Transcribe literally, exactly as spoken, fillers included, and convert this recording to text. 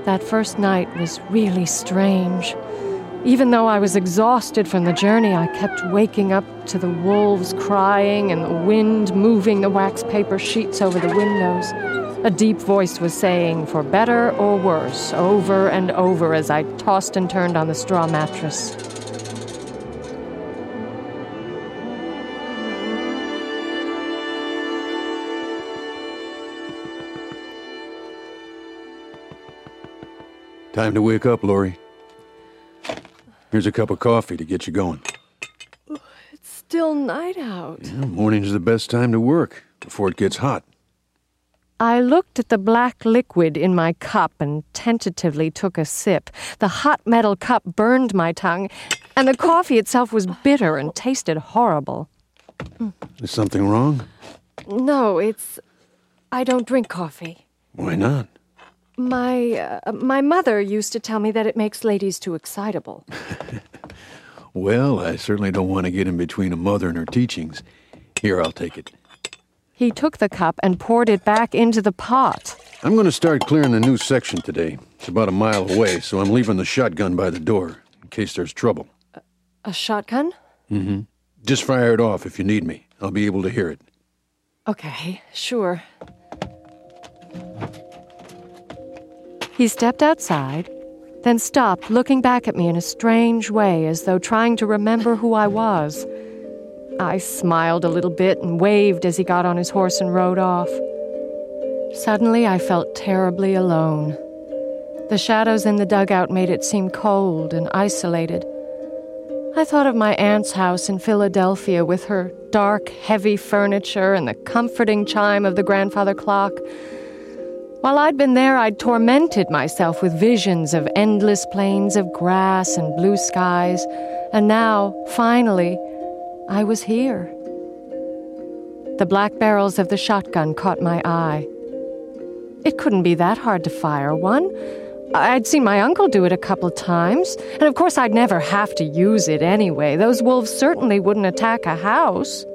That first night was really strange. Even though I was exhausted from the journey, I kept waking up to the wolves crying and the wind moving the wax paper sheets over the windows. A deep voice was saying, "For better or worse," over and over as I tossed and turned on the straw mattress. Time to wake up, Lori. Here's a cup of coffee to get you going. It's still night out. Yeah, morning's the best time to work, before it gets hot. I looked at the black liquid in my cup and tentatively took a sip. The hot metal cup burned my tongue, and the coffee itself was bitter and tasted horrible. Is something wrong? No, it's... I don't drink coffee. Why not? My uh, my mother used to tell me that it makes ladies too excitable. Well, I certainly don't want to get in between a mother and her teachings. Here, I'll take it. He took the cup and poured it back into the pot. I'm going to start clearing the new section today. It's about a mile away, so I'm leaving the shotgun by the door, in case there's trouble. A, a shotgun? Mm-hmm. Just fire it off if you need me. I'll be able to hear it. Okay, sure. He stepped outside, then stopped, looking back at me in a strange way, as though trying to remember who I was. I smiled a little bit and waved as he got on his horse and rode off. Suddenly, I felt terribly alone. The shadows in the dugout made it seem cold and isolated. I thought of my aunt's house in Philadelphia with her dark, heavy furniture and the comforting chime of the grandfather clock. While I'd been there, I'd tormented myself with visions of endless plains of grass and blue skies, and now, finally, I was here. The black barrels of the shotgun caught my eye. It couldn't be that hard to fire one. I'd seen my uncle do it a couple times, and of course I'd never have to use it anyway. Those wolves certainly wouldn't attack a house.